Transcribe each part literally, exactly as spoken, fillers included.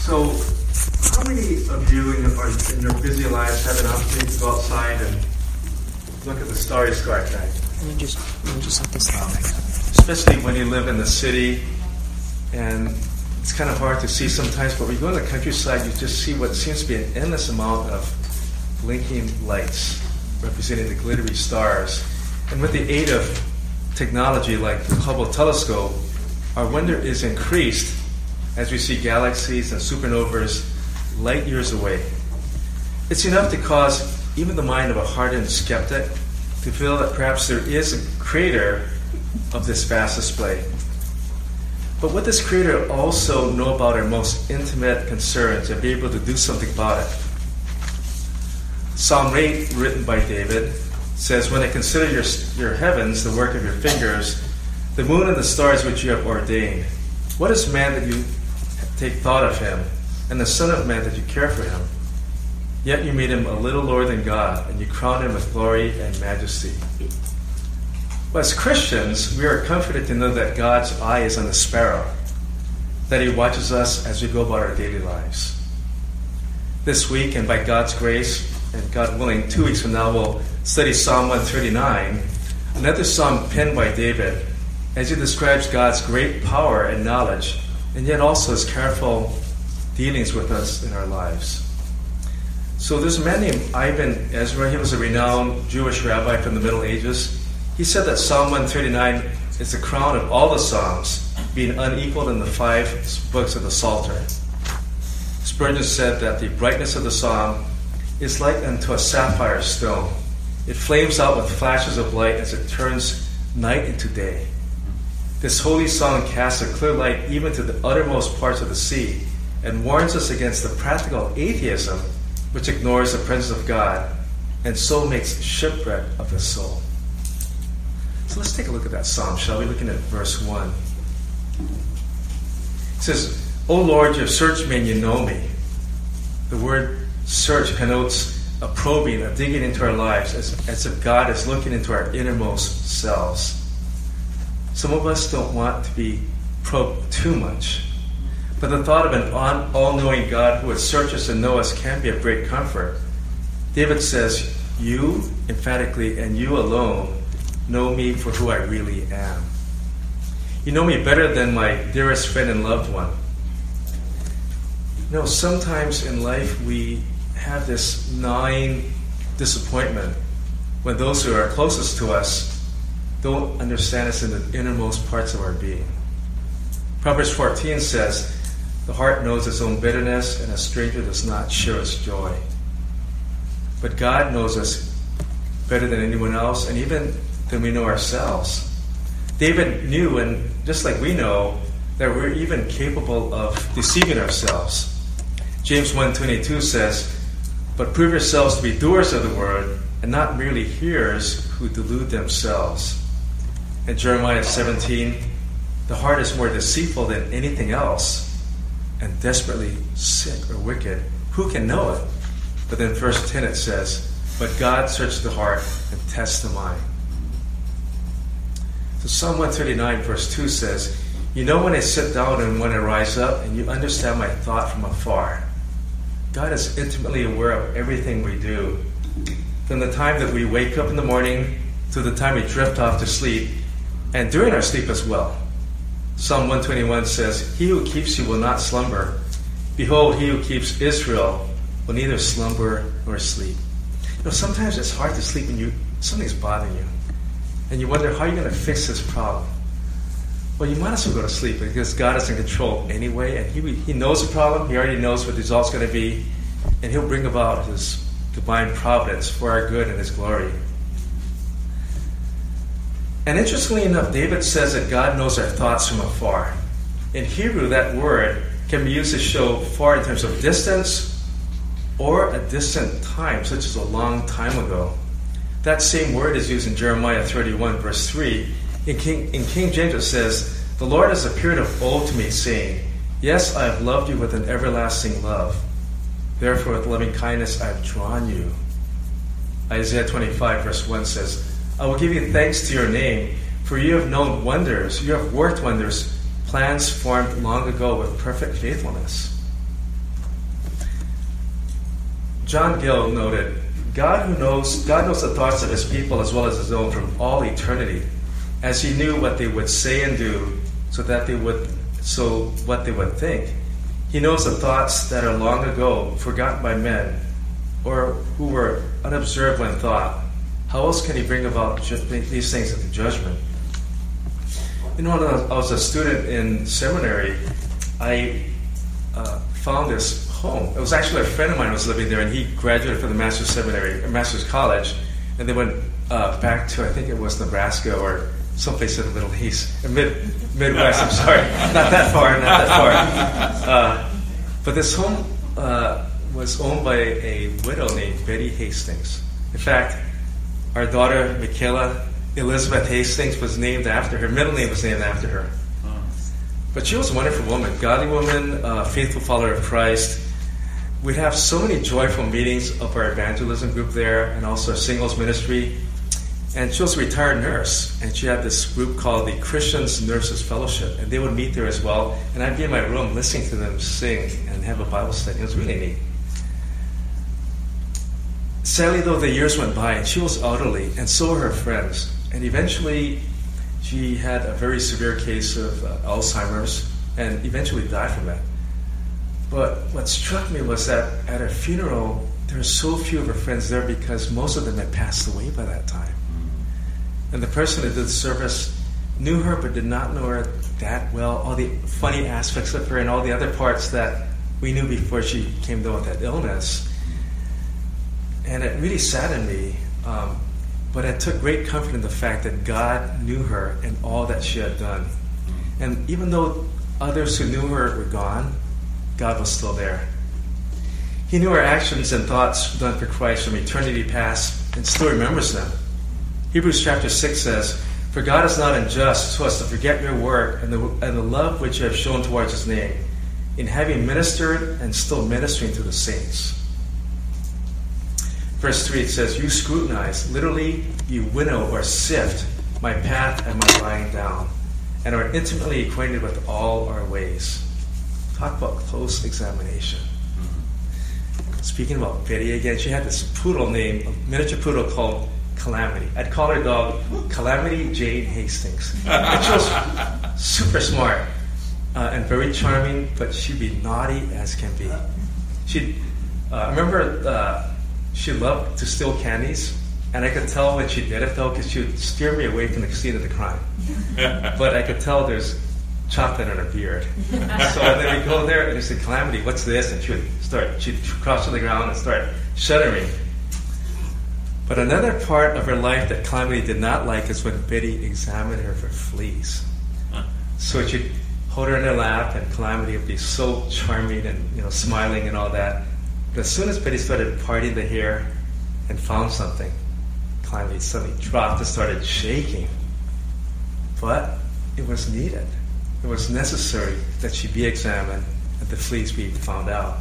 So, how many of you in your, in your busy lives have an opportunity to go outside and look at the starry sky tonight? You just, you just have to stop. Especially when you live in the city, and it's kind of hard to see sometimes, but when you go in the countryside, you just see what seems to be an endless amount of blinking lights representing the glittery stars. And with the aid of technology like the Hubble telescope, our wonder is increased as we see galaxies and supernovas light years away. It's enough to cause even the mind of a hardened skeptic to feel that perhaps there is a creator of this vast display. But would this creator also know about our most intimate concerns and be able to do something about it? Psalm eight, written by David, says, "When I consider your, your heavens, the work of your fingers, the moon and the stars which you have ordained, what is man that you take thought of him, and the son of man that you care for him? Yet you made him a little lower than God, and you crowned him with glory and majesty." Well, as Christians, we are comforted to know that God's eye is on the sparrow, that he watches us as we go about our daily lives. This week, and by God's grace, and God willing, two weeks from now, we'll study Psalm one thirty-nine, another psalm penned by David, as he describes God's great power and knowledge, and yet also his careful dealings with us in our lives. So there's a man named Ibn Ezra. He was a renowned Jewish rabbi from the Middle Ages. He said that Psalm one thirty-nine is the crown of all the Psalms, being unequaled in the five books of the Psalter. Spurgeon said that the brightness of the psalm is like unto a sapphire stone. It flames out with flashes of light as it turns night into day. This holy song casts a clear light even to the uttermost parts of the sea and warns us against the practical atheism which ignores the presence of God and so makes shipwreck of the soul. So let's take a look at that psalm, shall we? Looking at verse one. It says, "O Lord, you have searched me and you know me." The word search connotes a probing, a digging into our lives, as, as if God is looking into our innermost selves. Some of us don't want to be probed too much, but the thought of an all-knowing God who would search us and know us can be of great comfort. David says, "You, emphatically, and you alone, know me for who I really am. You know me better than my dearest friend and loved one." You know, sometimes in life we have this gnawing disappointment when those who are closest to us don't understand us in the innermost parts of our being. Proverbs fourteen says, "The heart knows its own bitterness, and a stranger does not share its joy." But God knows us better than anyone else, and even than we know ourselves. David knew, and just like we know, that we're even capable of deceiving ourselves. James one twenty-two says, "But prove yourselves to be doers of the word, and not merely hearers who delude themselves." And Jeremiah seventeen, "The heart is more deceitful than anything else, and desperately sick or wicked. Who can know it?" But then verse ten it says, "But God searches the heart and tests the mind." So Psalm one thirty-nine verse two says, "You know when I sit down and when I rise up, and you understand my thought from afar." God is intimately aware of everything we do, from the time that we wake up in the morning to the time we drift off to sleep, and during our sleep as well. Psalm one twenty-one says, "He who keeps you will not slumber. Behold, he who keeps Israel will neither slumber nor sleep." You know, sometimes it's hard to sleep when you something's bothering you, and you wonder how you're going to fix this problem. Well, you might as well go to sleep, because God is in control anyway, and He He knows the problem. He already knows what the result's going to be, and He'll bring about His divine providence for our good and His glory. And interestingly enough, David says that God knows our thoughts from afar. In Hebrew, that word can be used to show far in terms of distance or a distant time, such as a long time ago. That same word is used in Jeremiah thirty-one, verse three. In King, in King James it says, "The Lord has appeared of old to me, saying, Yes, I have loved you with an everlasting love. Therefore with loving kindness I have drawn you." Isaiah twenty-five, verse one says, "I will give you thanks to your name, for you have known wonders, you have worked wonders, plans formed long ago with perfect faithfulness." John Gill noted, God who knows God knows the thoughts of his people as well as his own from all eternity, as he knew what they would say and do, so that they would so what they would think. He knows the thoughts that are long ago forgotten by men, or who were unobserved when thought. How else can he bring about ju- these things into judgment? You know, when I was a student in seminary, I uh, found this home. It was actually a friend of mine who was living there, and he graduated from the master's seminary, or master's college, and they went uh, back to, I think it was Nebraska or someplace in the Middle East, mid Midwest. I'm sorry, not that far, not that far. Uh, but this home uh, was owned by a widow named Betty Hastings. In fact, our daughter Michaela Elizabeth Hastings was named after her. Middle name was named after her. But she was a wonderful woman, godly woman, uh, faithful follower of Christ. We'd have so many joyful meetings of our evangelism group there, and also our singles ministry. And she was a retired nurse, and she had this group called the Christians Nurses Fellowship, and they would meet there as well. And I'd be in my room listening to them sing and have a Bible study. It was really neat. Sadly, though, the years went by, and she was elderly, and so were her friends. And eventually, she had a very severe case of uh, Alzheimer's, and eventually died from it. But what struck me was that at her funeral, there were so few of her friends there because most of them had passed away by that time. And the person that did the service knew her but did not know her that well, all the funny aspects of her and all the other parts that we knew before she came down with that illness. And it really saddened me, um, but I took great comfort in the fact that God knew her and all that she had done. And even though others who knew her were gone, God was still there. He knew her actions and thoughts done for Christ from eternity past and still remembers them. Hebrews chapter six says, "For God is not unjust so as to forget your work and the, and the love which you have shown towards his name, in having ministered and still ministering to the saints." Verse three, it says, "You scrutinize," literally, you winnow or sift my path and my lying down, and are intimately acquainted with all our ways. Talk about close examination. Mm-hmm. Speaking about Betty again, she had this poodle named, a miniature poodle called Calamity. I'd call her dog Calamity Jane Hastings. And she was super smart uh, and very charming, but she'd be naughty as can be. She'd, uh, I remember uh, she loved to steal candies, and I could tell when she did it though, because she would steer me away from the scene of the crime. But I could tell there's chocolate on her beard. So then we'd go there and she'd say, "Calamity, what's this?" And she would start, she'd crouch to the ground and start shuddering. But another part of her life that Calamity did not like is when Betty examined her for fleas. Huh. So she'd hold her in her lap, and Calamity would be so charming and, you know, smiling and all that. But as soon as Betty started parting the hair and found something, Calamity suddenly dropped and started shaking. But it was needed. It was necessary that she be examined and the fleas be found out.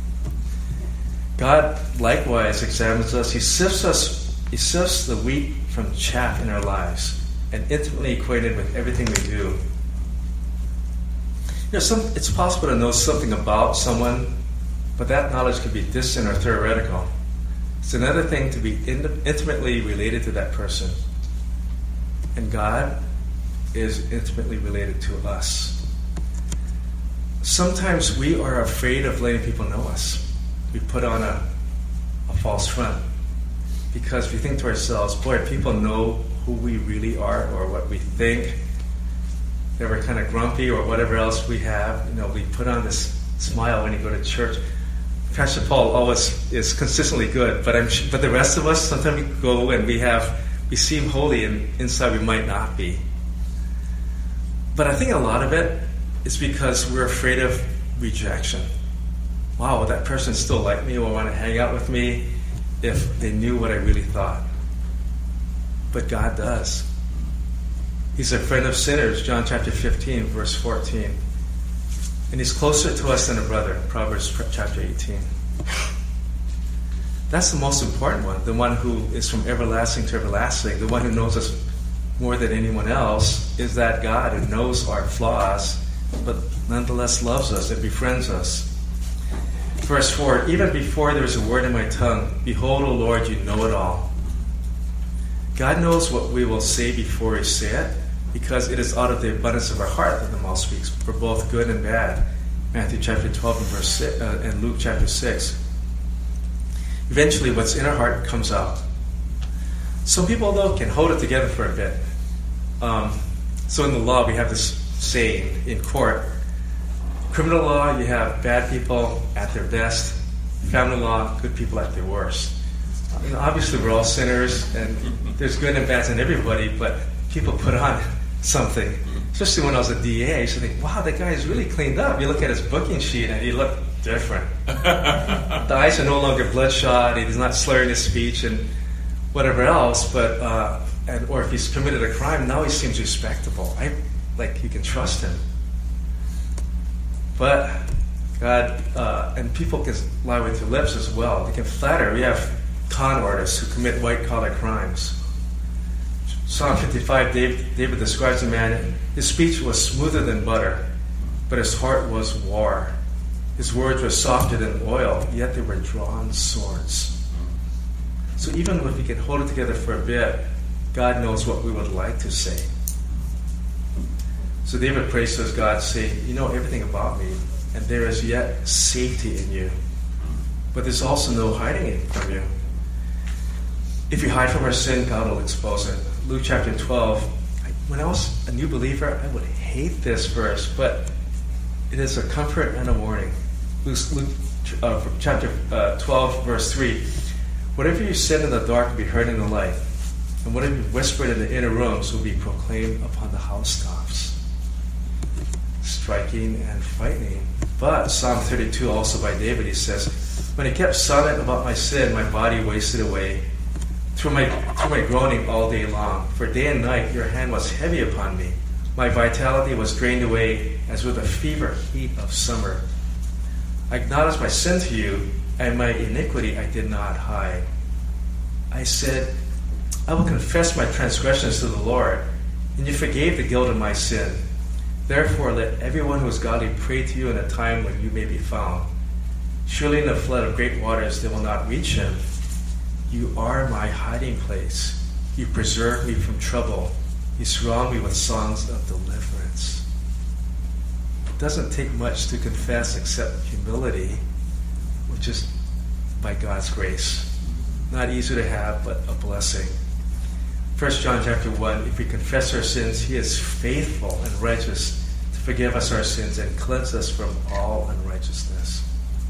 God likewise examines us. He sifts us. He sifts the wheat from chaff in our lives, and intimately acquainted with everything we do. You know, some, it's possible to know something about someone, but that knowledge can be distant or theoretical. It's another thing to be in, intimately related to that person. And God is intimately related to us. Sometimes we are afraid of letting people know us. We put on a, a false front because we think to ourselves, boy, if people know who we really are or what we think, that we're kind of grumpy or whatever else we have, you know, we put on this smile when you go to church. Pastor Paul always is consistently good, but I'm but the rest of us, sometimes we go and we have we seem holy and inside we might not be. But I think a lot of it is because we're afraid of rejection. Wow, would that person still like me or want to hang out with me if they knew what I really thought? But God does. He's a friend of sinners, John chapter fifteen, verse fourteen. And he's closer to us than a brother, Proverbs chapter eighteen. That's the most important one, the one who is from everlasting to everlasting, the one who knows us more than anyone else, is that God who knows our flaws, but nonetheless loves us and befriends us. Verse four, even before there is a word in my tongue, behold, O Lord, you know it all. God knows what we will say before we say it, because it is out of the abundance of our heart that the mouth speaks, for both good and bad. Matthew chapter twelve and verse six, uh, and Luke chapter six. Eventually, what's in our heart comes out. Some people, though, can hold it together for a bit. Um, so in the law, we have this saying in court. Criminal law, you have bad people at their best. Family law, good people at their worst. I mean, obviously, we're all sinners, and there's good and bad in everybody, but people put on something. Especially when I was a D A, I used to think, wow, that guy is really cleaned up. You look at his booking sheet, and he looked different. The eyes are no longer bloodshot. He's not slurring his speech and whatever else. But uh, and or if he's committed a crime, now he seems respectable. I like you can trust him. But God uh, and people can lie with their lips as well. They can flatter. We have con artists who commit white collar crimes. Psalm fifty-five, David, David describes a man. His speech was smoother than butter, but his heart was war. His words were softer than oil, yet they were drawn swords. So even if we can hold it together for a bit, God knows what we would like to say. So David prays to his God, saying, you know everything about me, and there is yet safety in you. But there's also no hiding it from you. If you hide from our sin, God will expose it. Luke chapter twelve, when I was a new believer, I would hate this verse, but it is a comfort and a warning. Luke, Luke uh, chapter uh, twelve, verse three. Whatever you said in the dark will be heard in the light, and whatever you whispered in the inner rooms will be proclaimed upon the housetops. Striking and frightening. But Psalm thirty-two, also by David, he says, when I kept silent about my sin, my body wasted away through my through my groaning all day long. For day and night your hand was heavy upon me. My vitality was drained away as with a fever heat of summer. I acknowledged my sin to you, and my iniquity I did not hide. I said, I will confess my transgressions to the Lord, and you forgave the guilt of my sin. Therefore let everyone who is godly pray to you in a time when you may be found. Surely in the flood of great waters they will not reach him. You are my hiding place. You preserve me from trouble. You surround me with songs of deliverance. It doesn't take much to confess except humility, which is by God's grace. Not easy to have, but a blessing. First John chapter one, if we confess our sins, he is faithful and righteous to forgive us our sins and cleanse us from all unrighteousness.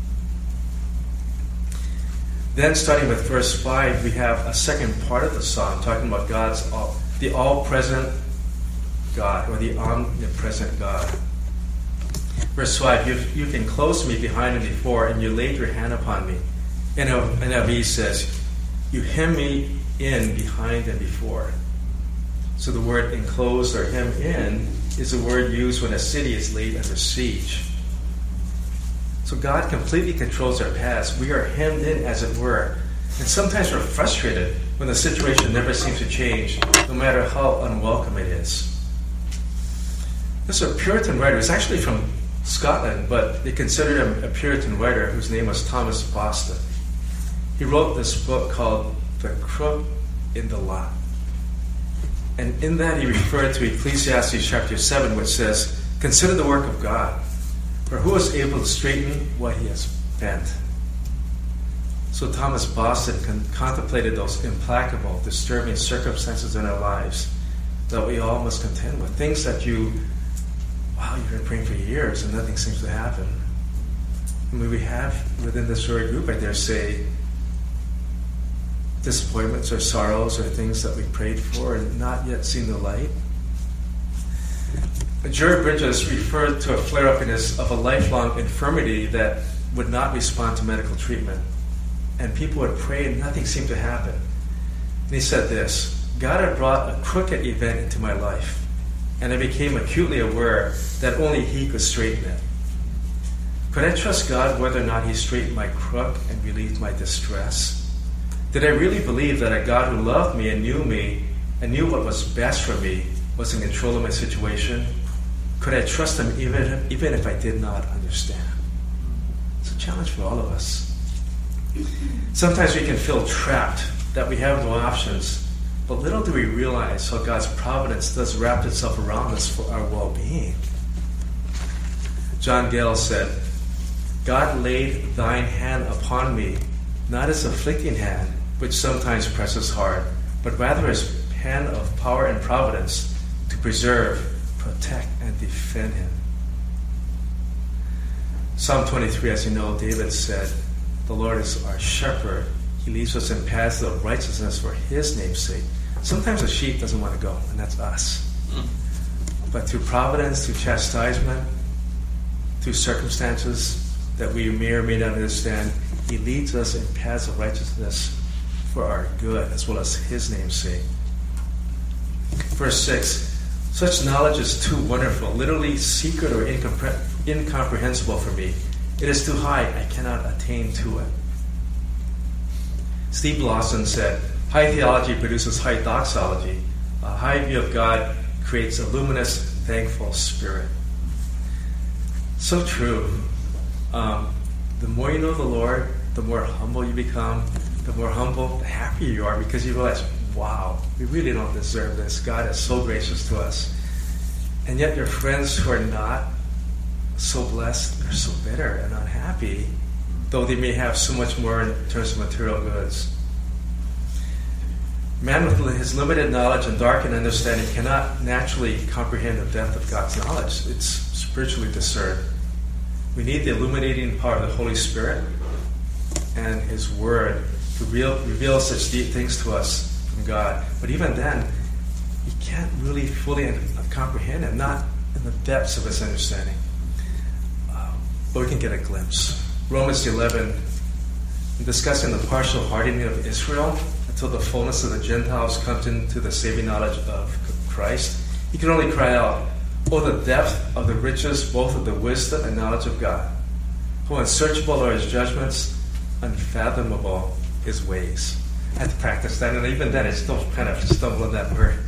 Then, starting with verse five, we have a second part of the psalm talking about God's all, the all-present God, or the omnipresent God. Verse five, you've, you've enclosed me behind and before, and you laid your hand upon me. And N L V says, you hem me in behind and before. So the word enclosed or hem in is a word used when a city is laid under siege. So God completely controls our paths. We are hemmed in, as it were. And sometimes we're frustrated when the situation never seems to change, no matter how unwelcome it is. This is a Puritan writer. He's actually from Scotland, but they considered him a Puritan writer whose name was Thomas Boston. He wrote this book called The Crook in the Lot. And in that he referred to Ecclesiastes chapter seven, which says, consider the work of God. For who is able to straighten what he has bent? So Thomas Boston con- contemplated those implacable, disturbing circumstances in our lives that we all must contend with. Things that you, wow, you've been praying for years and nothing seems to happen. And we have within this very group, I dare say, disappointments or sorrows or things that we prayed for and not yet seen the light. Jerry Bridges referred to a flare-up in his, of a lifelong infirmity that would not respond to medical treatment. And people would pray and nothing seemed to happen. And he said this, God had brought a crooked event into my life, and I became acutely aware that only he could straighten it. Could I trust God whether or not he straightened my crook and relieved my distress? Did I really believe that a God who loved me and knew me and knew what was best for me was in control of my situation? Could I trust him even if, even if I did not understand? It's a challenge for all of us. Sometimes we can feel trapped, that we have no options, but little do we realize how God's providence does wrap itself around us for our well-being. John Gale said, God laid thine hand upon me, not as afflicting hand, which sometimes presses hard, but rather as hand of power and providence to preserve, protect, and defend him. Psalm twenty-three, as you know, David said, the Lord is our shepherd. He leads us in paths of righteousness for his name's sake. Sometimes a sheep doesn't want to go, and that's us. Mm. But through providence, through chastisement, through circumstances that we may or may not understand, he leads us in paths of righteousness for our good, as well as his name's sake. Verse six, such knowledge is too wonderful, literally secret or incompre- incomprehensible for me. It is too high, I cannot attain to it. Steve Lawson said, high theology produces high doxology. A high view of God creates a luminous, thankful spirit. So true. Um, the more you know the Lord, the more humble you become. The more humble, the happier you are, because you realize, wow, we really don't deserve this. God is so gracious to us. And yet your friends who are not so blessed, they're so bitter and unhappy, though they may have so much more in terms of material goods. Man with his limited knowledge and darkened understanding cannot naturally comprehend the depth of God's knowledge. It's spiritually discerned. We need the illuminating power of the Holy Spirit and his word to reveal, reveal such deep things to us from God. But even then, we can't really fully comprehend it, not in the depths of his understanding. But we can get a glimpse. Romans eleven, in discussing the partial hardening of Israel until the fullness of the Gentiles comes into the saving knowledge of Christ, he can only cry out, oh, the depth of the riches, both of the wisdom and knowledge of God. How unsearchable are his judgments, unfathomable his ways. I had to practice that, and even then I still kind of stumble on that word.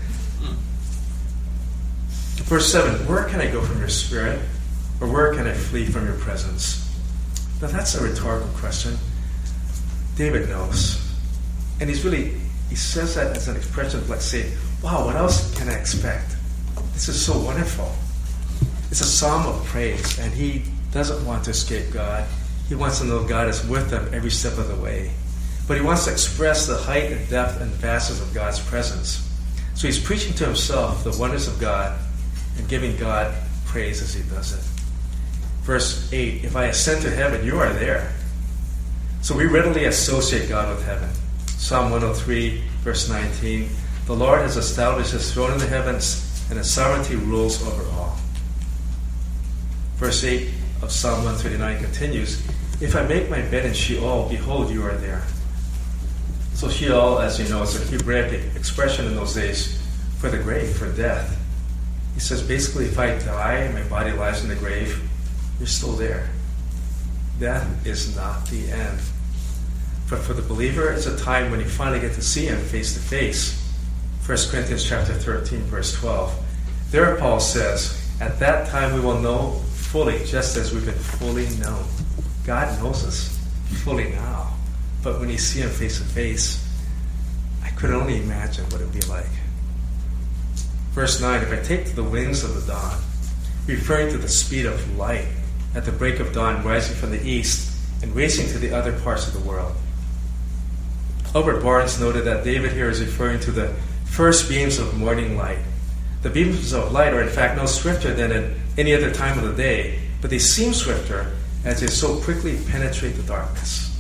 Verse seven, where can I go from your spirit? Or where can I flee from your presence? Now that's a rhetorical question. David knows. And he's really, he says that as an expression of like saying, wow, what else can I expect? This is so wonderful. It's a psalm of praise, and he doesn't want to escape God. He wants to know God is with him every step of the way. But he wants to express the height and depth and vastness of God's presence. So he's preaching to himself the wonders of God and giving God praise as he does it. Verse eight, if I ascend to heaven, you are there. So we readily associate God with heaven. Psalm one oh three, verse nineteen, the Lord has established his throne in the heavens, and his sovereignty rules over all. Verse eight of Psalm one thirty-nine continues, if I make my bed in Sheol, behold, you are there. So Sheol, as you know, is a Hebraic expression in those days for the grave, for death. He says basically, if I die and my body lies in the grave, you're still there. Death is not the end. But for the believer, it's a time when you finally get to see him face to face. First Corinthians chapter thirteen, verse twelve. There Paul says, at that time we will know fully, just as we've been fully known. God knows us fully now. But when you see him face to face, I could only imagine what it would be like. Verse nine, if I take to the wings of the dawn, referring to the speed of light, at the break of dawn rising from the east and racing to the other parts of the world. Albert Barnes noted that David here is referring to the first beams of morning light. The beams of light are in fact no swifter than at any other time of the day, but they seem swifter as they so quickly penetrate the darkness.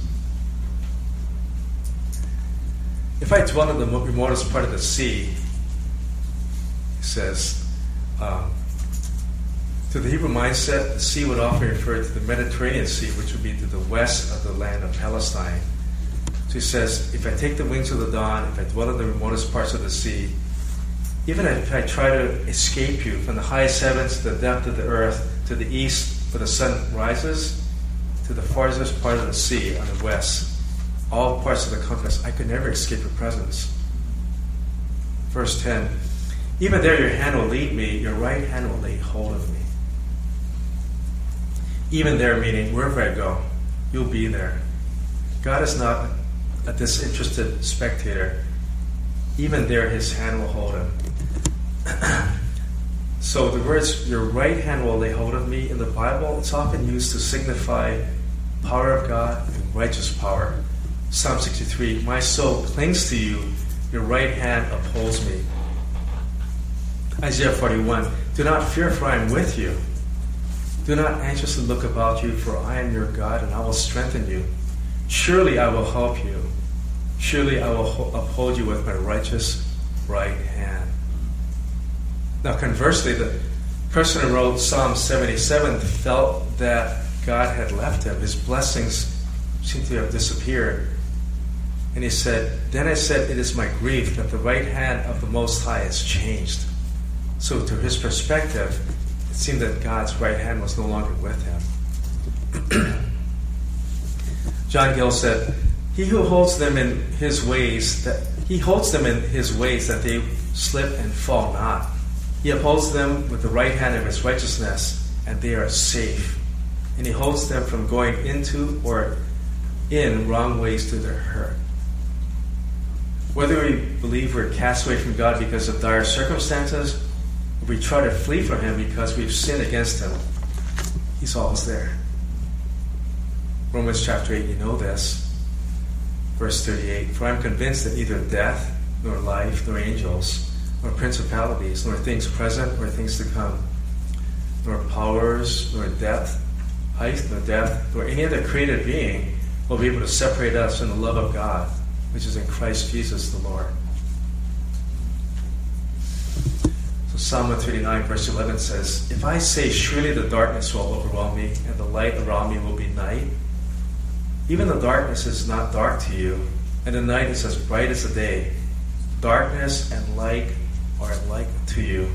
If I dwell in the remotest part of the sea, he says, um, to the Hebrew mindset, the sea would often refer to the Mediterranean Sea, which would be to the west of the land of Palestine. So he says, if I take the wings of the dawn, if I dwell in the remotest parts of the sea, even if I try to escape you from the highest heavens to the depth of the earth, to the east where the sun rises, to the farthest part of the sea on the west, all parts of the compass, I could never escape your presence. Verse ten, even there your hand will lead me, your right hand will lay hold of me. Even there, meaning wherever I go, you'll be there. God is not a disinterested spectator. Even there, his hand will hold him. So the words, your right hand will lay hold of me, in the Bible, it's often used to signify power of God and righteous power. Psalm sixty-three, my soul clings to you, your right hand upholds me. Isaiah forty-one, do not fear, for I am with you. Do not anxiously look about you, for I am your God, and I will strengthen you. Surely I will help you. Surely I will ho- uphold you with my righteous right hand. Now conversely, the person who wrote Psalm seventy-seven felt that God had left him. His blessings seemed to have disappeared. And he said, then I said, it is my grief that the right hand of the Most High has changed. So to his perspective, it seemed that God's right hand was no longer with him. John Gill said, he who holds them in his ways, that he holds them in his ways that they slip and fall not. He upholds them with the right hand of his righteousness, and they are safe. And he holds them from going into or in wrong ways to their hurt. Whether we believe we're cast away from God because of dire circumstances, or we try to flee from him because we've sinned against him, he's always there. Romans chapter eight, you know this. Verse thirty-eight, for I am convinced that neither death, nor life, nor angels, nor principalities, nor things present, nor things to come, nor powers, nor depth, height, nor depth, nor any other created being will be able to separate us from the love of God, which is in Christ Jesus the Lord. So Psalm one thirty-nine verse eleven says, if I say surely the darkness will overwhelm me, and the light around me will be night, even the darkness is not dark to you, and the night is as bright as the day. Darkness and light are alike to you.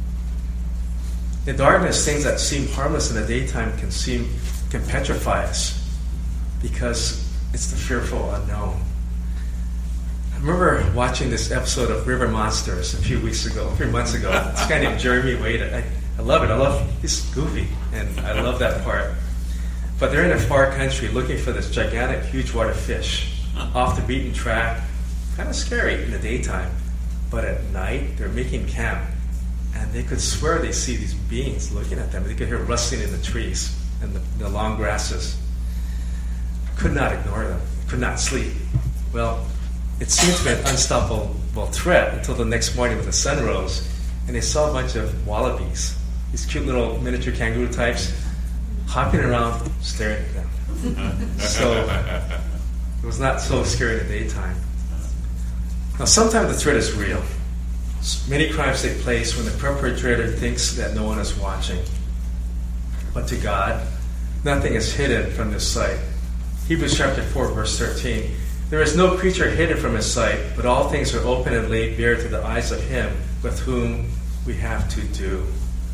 In darkness, things that seem harmless in the daytime can seem can petrify us, because it's the fearful unknown. I remember watching this episode of River Monsters a few weeks ago, a few months ago. This guy named Jeremy Wade. I, I love it. I love he's goofy, and I love that part. But they're in a far country looking for this gigantic, huge water fish off the beaten track. Kind of scary in the daytime, but at night they're making camp, and they could swear they see these beings looking at them. They could hear rustling in the trees and the, the long grasses. Could not ignore them. Could not sleep. Well, it seemed to be an unstoppable threat until the next morning when the sun rose, and they saw a bunch of wallabies, these cute little miniature kangaroo types, hopping around, staring at them. So it was not so scary in the daytime. Now, sometimes the threat is real. Many crimes take place when the perpetrator thinks that no one is watching. But to God, nothing is hidden from His sight. Hebrews chapter four, verse thirteen. There is no creature hidden from His sight, but all things are open and laid bare to the eyes of Him with whom we have to do.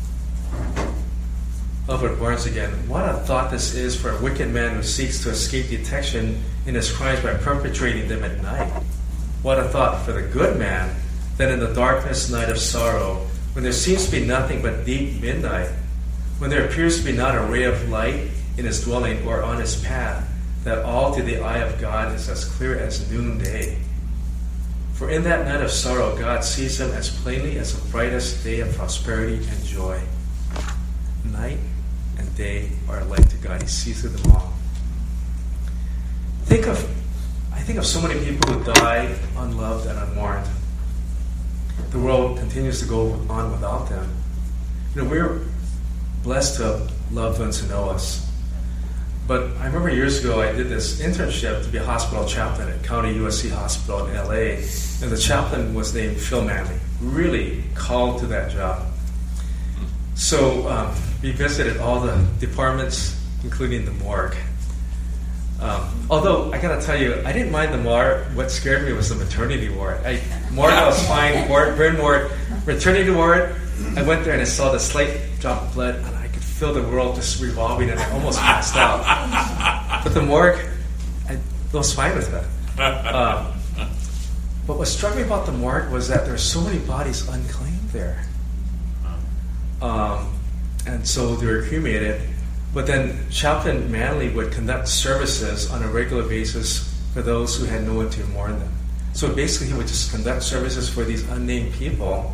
Albert Barnes again. What a thought this is for a wicked man who seeks to escape detection in his crimes by perpetrating them at night. What a thought for the good man that in the darkness night of sorrow, when there seems to be nothing but deep midnight, when there appears to be not a ray of light in his dwelling or on his path, that all to the eye of God is as clear as noonday. For in that night of sorrow, God sees him as plainly as the brightest day of prosperity and joy. Night and day are alike to God. He sees through them all. Think of, I think of so many people who die unloved and unmourned. The world continues to go on without them. You know, we're blessed to have loved ones who know us. But I remember years ago I did this internship to be a hospital chaplain at County U S C Hospital in L A, and the chaplain was named Phil Manley. Really called to that job. So um, we visited all the departments, including the morgue. Um, although, I gotta tell you, I didn't mind the morgue. What scared me was the maternity ward. I, morgue I was fine, ward, burn ward. Maternity ward, I went there and I saw the slight drop of blood, and I could feel the world just revolving, and I almost passed out. But the morgue, I was fine with that. Um, but what struck me about the morgue was that there were so many bodies unclaimed there. Um, and so they were cremated, But then Chaplain Manley would conduct services on a regular basis for those who had no one to mourn them. So basically he would just conduct services for these unnamed people,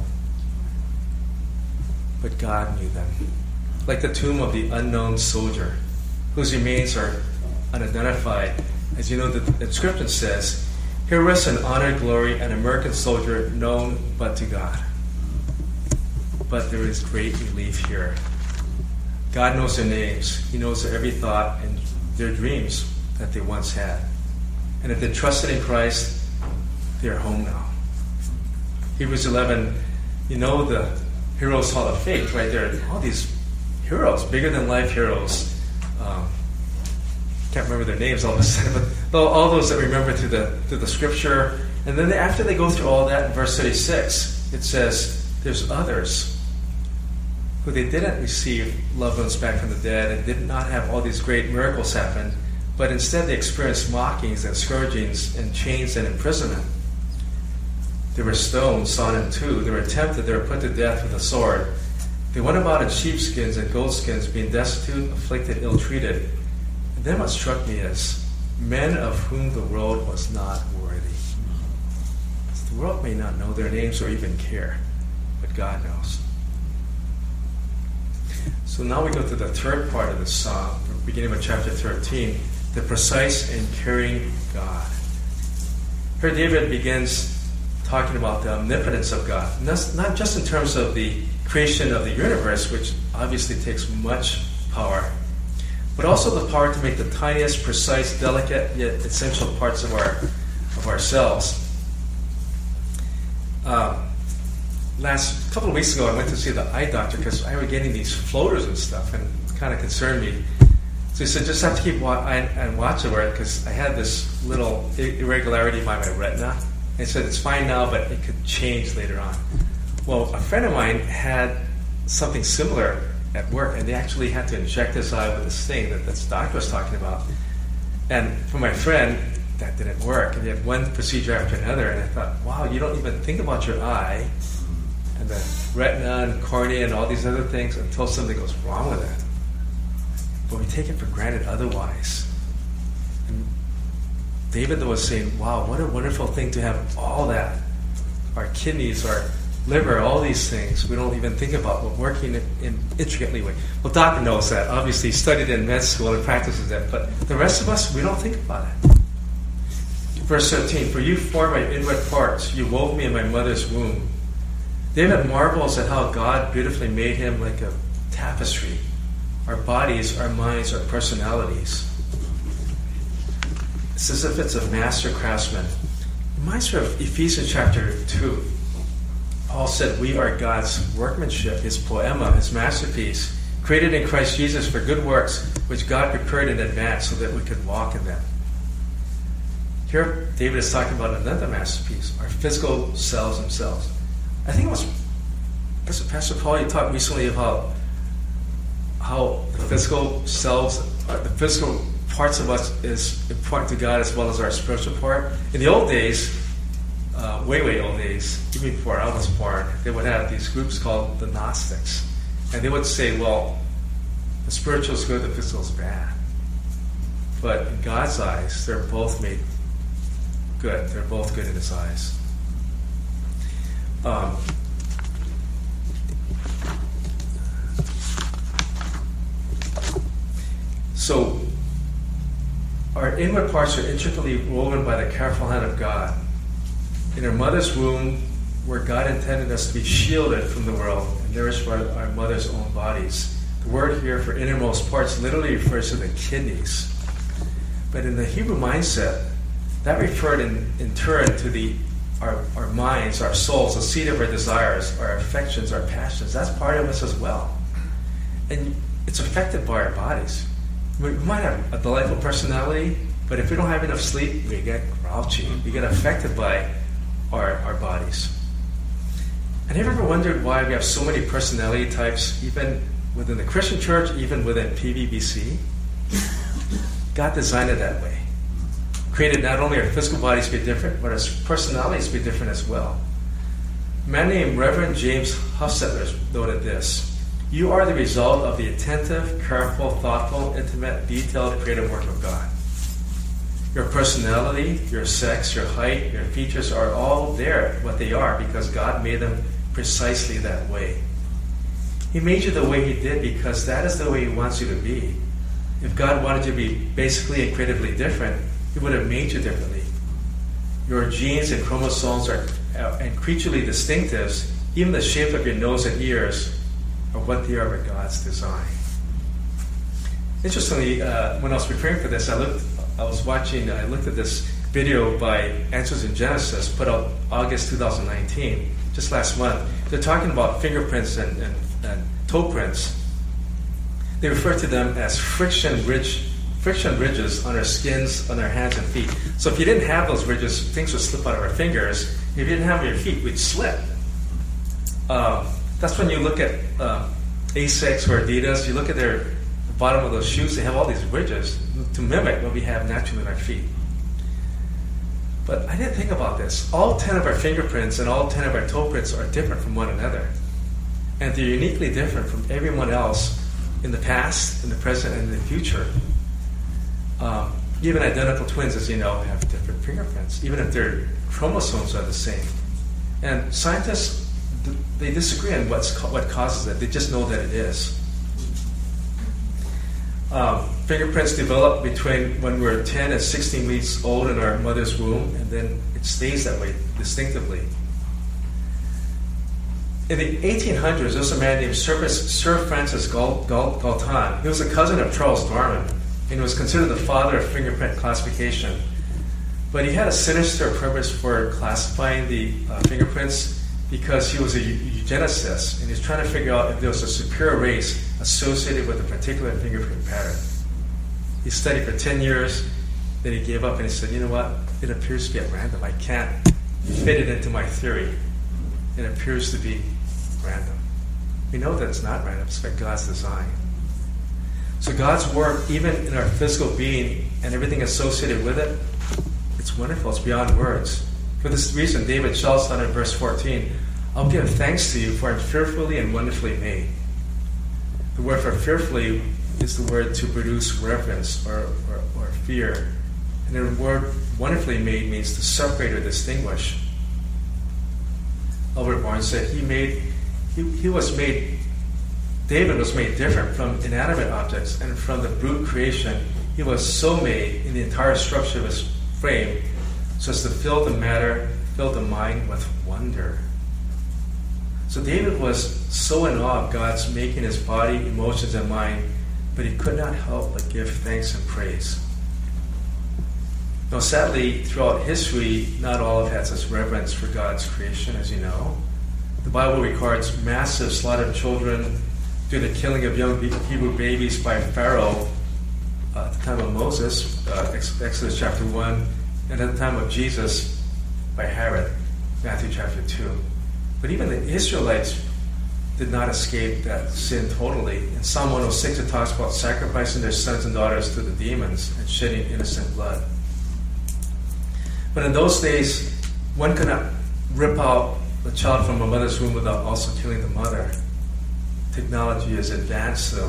but God knew them. Like the tomb of the unknown soldier, whose remains are unidentified. As you know, the inscription says, "Here rests in honor, glory, an American soldier known but to God." But there is great relief here. God knows their names. He knows their every thought and their dreams that they once had. And if they trusted in Christ, they're home now. Hebrews eleven, you know the Heroes Hall of Faith, right? There are all these heroes, bigger than life heroes. Um, can't remember their names all of a sudden, but all those that remember through the through the scripture. And then after they go through all that, in verse thirty-six, it says there's others who they didn't receive loved ones back from the dead and did not have all these great miracles happen, but instead they experienced mockings and scourgings and chains and imprisonment. They were stoned, sawn in two. They were tempted. They were put to death with a sword. They went about in sheepskins and goatskins, being destitute, afflicted, ill-treated. And then what struck me is, men of whom the world was not worthy. The world may not know their names or even care, but God knows. So now we go to the third part of the psalm, beginning with chapter thirteen, the precise and caring God. Here David begins talking about the omnipotence of God. And that's not just in terms of the creation of the universe, which obviously takes much power, but also the power to make the tiniest, precise, delicate, yet essential parts of our of ourselves. Um, last couple of weeks ago, I went to see the eye doctor because I was getting these floaters and stuff, and it kind of concerned me. So he said, just have to keep wa- and, and watch over it because I had this little irregularity by my retina. And he said, it's fine now, but it could change later on. Well, a friend of mine had something similar at work, and they actually had to inject his eye with this thing that this doctor was talking about. And for my friend, that didn't work. And he had one procedure after another, and I thought, wow, you don't even think about your eye and the retina and cornea and all these other things until something goes wrong with it. But we take it for granted otherwise. And David was saying, wow, what a wonderful thing to have all that. Our kidneys, our liver, all these things we don't even think about, but working in an intricately way. Well, doctor knows that. Obviously, he studied in med school and practices that. But the rest of us, we don't think about it. Verse thirteen, for you formed my inward parts. You wove me in my mother's womb. David marvels at how God beautifully made him like a tapestry. Our bodies, our minds, our personalities. It's as if it's a master craftsman. It reminds me of Ephesians chapter two. Paul said, we are God's workmanship, his poema, his masterpiece, created in Christ Jesus for good works, which God prepared in advance so that we could walk in them. Here, David is talking about another masterpiece, our physical selves themselves. I think it was Pastor Paul, you talked recently about how the physical selves, the physical parts of us is important to God as well as our spiritual part. In the old days, uh, way, way old days, even before I was born, they would have these groups called the Gnostics. And they would say, well, the spiritual is good, the physical is bad. But in God's eyes, they're both made good. They're both good in his eyes. Um, so, our inward parts are intricately woven by the careful hand of God. In our mother's womb, where God intended us to be shielded from the world and nourished by our mother's own bodies. The word here for innermost parts literally refers to the kidneys. But in the Hebrew mindset, that referred in, in turn to the our, our minds, our souls, the seat of our desires, our affections, our passions. That's part of us as well. And it's affected by our bodies. We might have a delightful personality, but if we don't have enough sleep, we get grouchy. We get affected by our, our bodies. And have you ever wondered why we have so many personality types, even within the Christian church, even within P V B C? God designed it that way. Created not only our physical bodies to be different, but our personalities to be different as well. A man named Reverend James Hofstadter noted this. You are the result of the attentive, careful, thoughtful, intimate, detailed, creative work of God. Your personality, your sex, your height, your features are all there, what they are, because God made them precisely that way. He made you the way He did because that is the way He wants you to be. If God wanted you to be basically and creatively different, He would have made you differently. Your genes and chromosomes are uh, and creaturely distinctives, even the shape of your nose and ears, are what they are by God's design. Interestingly, uh, when I was preparing for this, I looked. I was watching. I looked at this video by Answers in Genesis, put out August two thousand nineteen, just last month. They're talking about fingerprints and, and, and toe prints. They refer to them as friction ridge, friction ridges on our skins, on our hands and feet. So if you didn't have those ridges, things would slip out of our fingers. If you didn't have your feet, we'd slip. Um, that's when you look at uh, Asics or Adidas. You look at their the bottom of those shoes. They have all these ridges to mimic what we have naturally in our feet. But I didn't think about this. All ten of our fingerprints and all ten of our toe prints are different from one another. And they're uniquely different from everyone else in the past, in the present, and in the future. Um, even identical twins, as you know, have different fingerprints, even if their chromosomes are the same. And scientists, they disagree on what's, what causes it. They just know that it is. Um, fingerprints develop between when we're ten and sixteen weeks old in our mother's womb, and then it stays that way distinctively. In the eighteen hundreds, there was a man named Sir, Sir Francis Galt, Galt, Galton. He was a cousin of Charles Darwin, and was considered the father of fingerprint classification. But he had a sinister purpose for classifying the uh, fingerprints because he was a eugenicist, and he was trying to figure out if there was a superior race associated with a particular fingerprint pattern. He studied for ten years, then he gave up and he said, you know what, it appears to be at random. I can't fit it into my theory. It appears to be random. We know that it's not random, it's by God's design. So God's work, even in our physical being and everything associated with it, it's wonderful, it's beyond words. For this reason, David shouts out in verse fourteen, I'll give thanks to you, for I'm fearfully and wonderfully made. The word for fearfully is the word to produce reverence or, or, or fear. And the word wonderfully made means to separate or distinguish. Albert Barnes said he made, he, he was made, David was made different from inanimate objects and from the brute creation. He was so made in the entire structure of his frame so as to fill the matter, fill the mind with wonder. So David was so in awe of God's making his body, emotions, and mind, but he could not help but give thanks and praise. Now, sadly, throughout history, not all have had such reverence for God's creation, as you know. The Bible records massive slaughter of children due to the killing of young Hebrew babies by Pharaoh uh, at the time of Moses, uh, Exodus chapter one, and at the time of Jesus by Herod, Matthew chapter two. But even the Israelites did not escape that sin totally. In Psalm one oh six, it talks about sacrificing their sons and daughters to the demons and shedding innocent blood. But in those days, one could not rip out the child from a mother's womb without also killing the mother. Technology is advanced, though.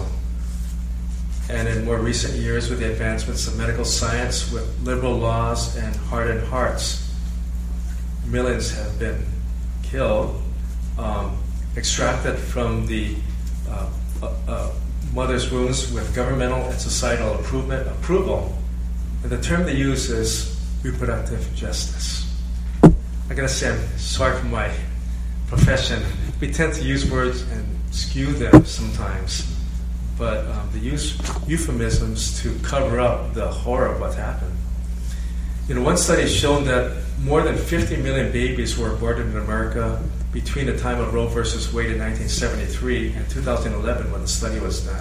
And in more recent years, with the advancements of medical science, with liberal laws and hardened hearts, millions have been killed, um, extracted from the uh, uh, uh, mother's wombs with governmental and societal improvement, approval. And the term they use is reproductive justice. I gotta say, I'm sorry for my profession. We tend to use words and skew them sometimes, but um, they use euphemisms to cover up the horror of what happened. You know, one study has shown that more than fifty million babies were aborted in America between the time of Roe versus Wade in nineteen seventy-three and two thousand eleven when the study was done.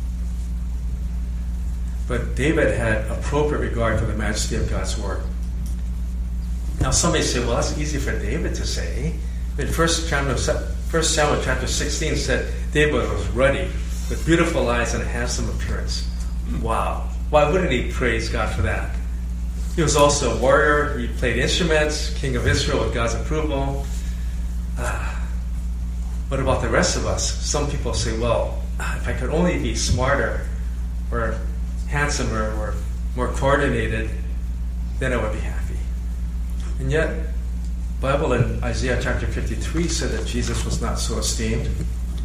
But David had appropriate regard for the majesty of God's work. Now some may say, well, that's easy for David to say. But First Samuel chapter sixteen said David was ruddy, with beautiful eyes and a handsome appearance. Wow. Why wouldn't he praise God for that? He was also a warrior. He played instruments, king of Israel with God's approval. Ah. What about the rest of us? Some people say, well, if I could only be smarter or handsomer or more coordinated, then I would be happy. And yet, the Bible in Isaiah chapter fifty-three said that Jesus was not so esteemed. It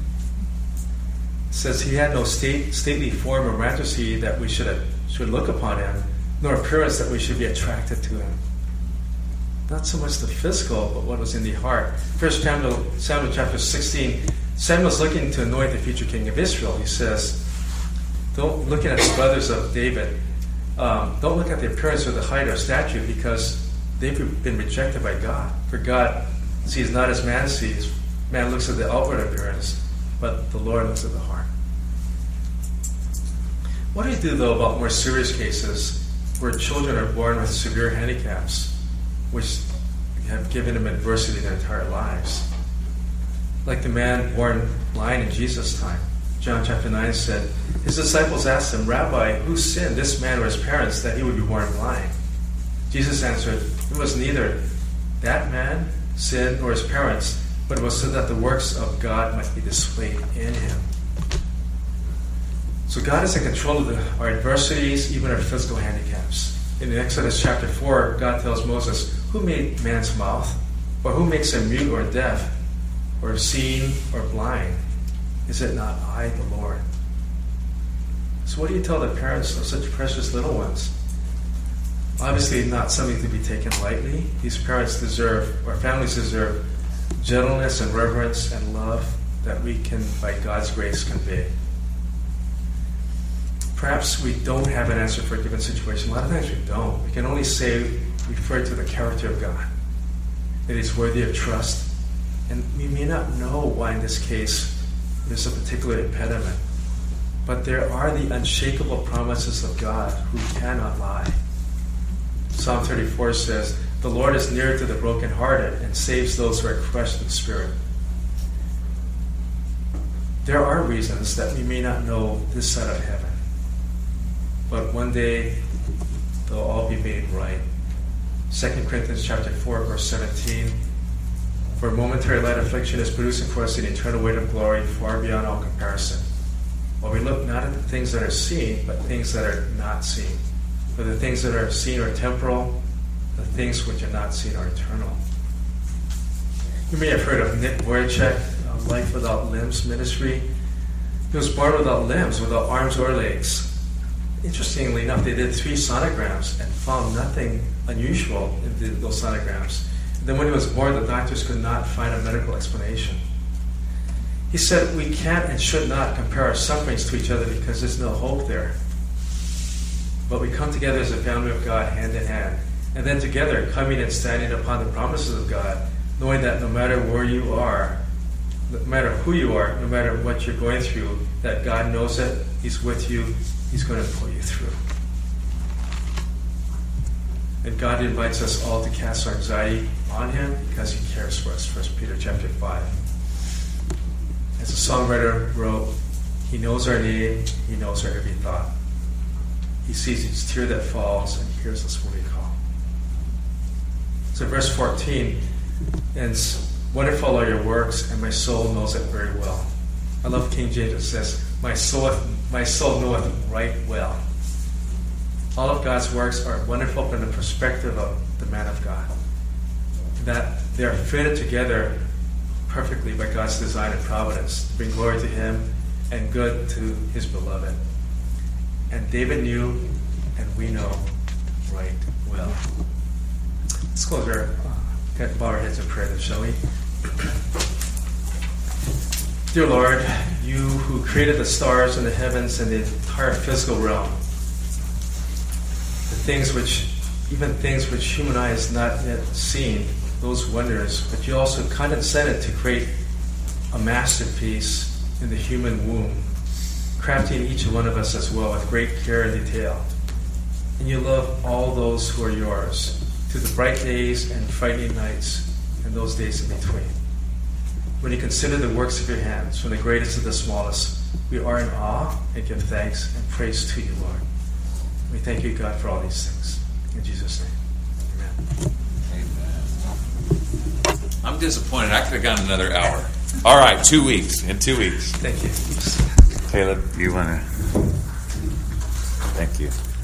says he had no state, stately form or majesty that we should, have, should look upon him, nor appearance that we should be attracted to him. Not so much the physical, but what was in the heart. First Samuel, Samuel chapter sixteen, Samuel's looking to anoint the future king of Israel. He says, don't looking at the brothers of David, um, don't look at the appearance or the height or stature, because they've been rejected by God. For God sees not as man sees. Man looks at the outward appearance, but the Lord looks at the heart. What do you do, though, about more serious cases where children are born with severe handicaps, which have given them adversity their entire lives? Like the man born blind in Jesus' time. John chapter nine said, his disciples asked him, Rabbi, who sinned, this man or his parents, that he would be born blind? Jesus answered, it was neither that man sinned nor his parents, but it was so that the works of God might be displayed in him. So God is in control of the, our adversities, even our physical handicaps. In Exodus chapter four, God tells Moses, who made man's mouth? Or who makes him mute or deaf, or seeing or blind? Is it not I, the Lord? So what do you tell the parents of such precious little ones? Obviously not something to be taken lightly. These parents deserve, or families deserve, gentleness and reverence and love that we can, by God's grace, convey. Perhaps we don't have an answer for a given situation. A lot of times we don't. We can only say, refer to the character of God, that He's worthy of trust. And we may not know why in this case there's a particular impediment. But there are the unshakable promises of God who cannot lie. Psalm thirty-four says, the Lord is near to the brokenhearted and saves those who are crushed in spirit. There are reasons that we may not know this side of heaven. But one day, they'll all be made right. Second Corinthians chapter four, verse seventeen. For momentary light affliction is producing for us an eternal weight of glory far beyond all comparison. While we look not at the things that are seen, but things that are not seen. For the things that are seen are temporal, the things which are not seen are eternal. You may have heard of Nick Wojcik, uh, Life Without Limbs ministry. He was born without limbs, without arms or legs. Interestingly enough, they did three sonograms and found nothing unusual in the, those sonograms. And then when he was born, the doctors could not find a medical explanation. He said, we can't and should not compare our sufferings to each other because there's no hope there. But we come together as a family of God, hand in hand, and then together coming and standing upon the promises of God, knowing that no matter where you are, no matter who you are, no matter what you're going through, that God knows it, He's with you, He's going to pull you through. And God invites us all to cast our anxiety on Him because He cares for us. First Peter chapter five. As the songwriter wrote, He knows our name, He knows our every thought. He sees each tear that falls and hears us when we call. So verse fourteen, and wonderful are your works, and my soul knows it very well. I love King James. It says, my soul, my soul knoweth right well. All of God's works are wonderful from the perspective of the man of God. That they are fitted together perfectly by God's design and providence to bring glory to Him and good to His beloved. And David knew, and we know right well. Let's close our, uh, bow our heads in prayer then, shall we? Dear Lord, You who created the stars and the heavens and the entire physical realm, the things which, even things which human eye has not yet seen, those wonders, but You also condescended to create a masterpiece in the human womb, crafting each one of us as well with great care and detail. And You love all those who are Yours, through the bright days and frightening nights and those days in between. When you consider the works of Your hands, from the greatest to the smallest, we are in awe and give thanks and praise to You, Lord. We thank You, God, for all these things. In Jesus' name, amen. Amen. I'm disappointed. I could have gone another hour. All right, two weeks. In two weeks. Thank you. Caleb, you want to? Thank you.